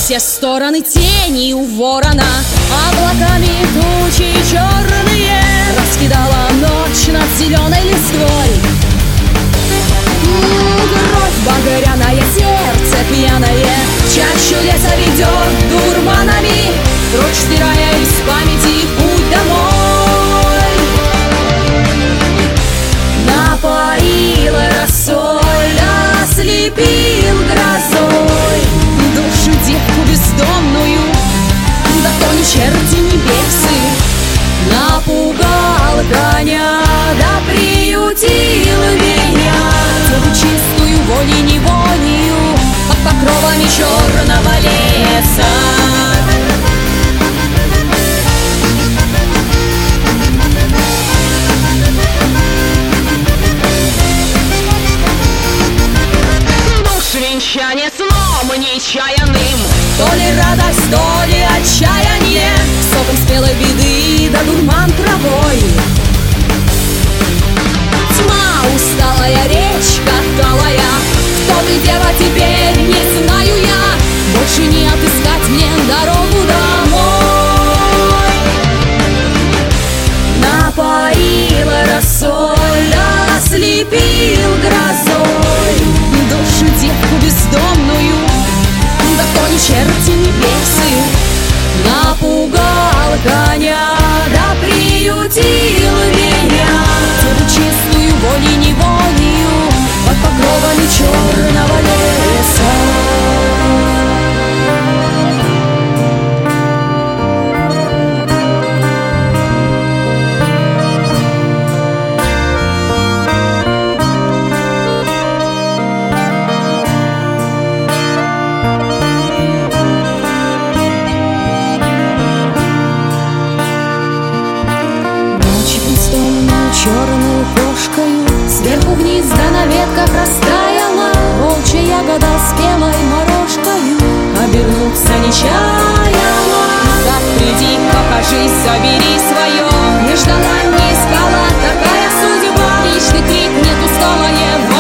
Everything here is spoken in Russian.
все стороны тени у ворона, облаками тучи черные раскидала ночь над зеленой листвой. Кровь багряная, сердце пьяное в чащу леса ведет дурманами, прочь стирая из памяти путь домой. Напоила росой, ослепил грозой душу девку бездомную, да то не черти, не бесы. Напугал коня, да приютил меня, деву чистую волей-неволею под покровами черного леса. Венчание сном нечаянным, то ли радость, то ли отчаяние, соком спелой беды да дурман травой. Тьма, усталая речка талая, кто ты, дева, теперь не знаю я, больше не отыскать мне дорогу домой. Напоила росой, ослепил грозой душу девку бездомную, да то ни черти, ни бесы. Напугал коня, да приютил меня, деву чистую волей-неволею под покровами черного леса. Черную кошкою сверху вниз, да на ветках растаяла волчья ягода спелой морожкою, обернуться нечаянно. Так приди, покажись, собери свое, не ждала, не искала, такая судьба. Лишь ты крикнет усталое